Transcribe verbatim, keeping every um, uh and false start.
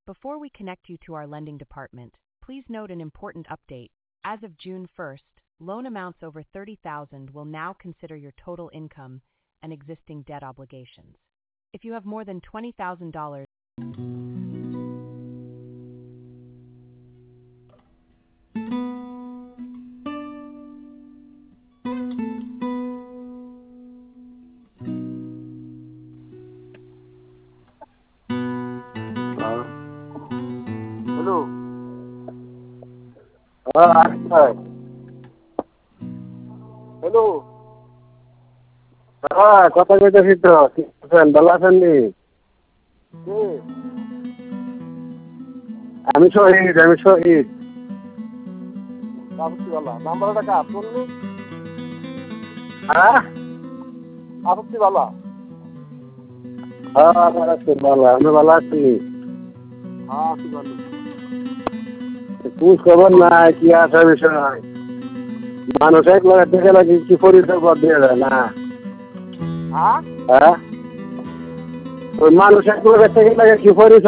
Before we connect you to our lending department, please note an important update. As of June first, loan amounts over thirty thousand dollars will now consider your total income and existing debt obligations. If you have more than twenty thousand dollars, hello হ্যাঁ আচ্ছা hello হ্যাঁ কথা কইতেছি তো ঠিক আছেন ভালো আছেন নি কে আমি শহীদ আমি শহীদ আপত্তিওয়ালা নাম্বারটা কার শুনলি হ্যাঁ আপত্তিওয়ালা হ্যাঁ ভালো আছি ভালো আমি ভালো আছি হ্যাঁ আছি ভালো খোঁজ খবর নাই কি আছে বিষয় মানুষ এক লাখ টাকা লাগে কি পরিচয় বাদ দিয়ে যায় না হ্যাঁ ওই মানুষ এক লাখ টাকা লাগে কি পরিচয়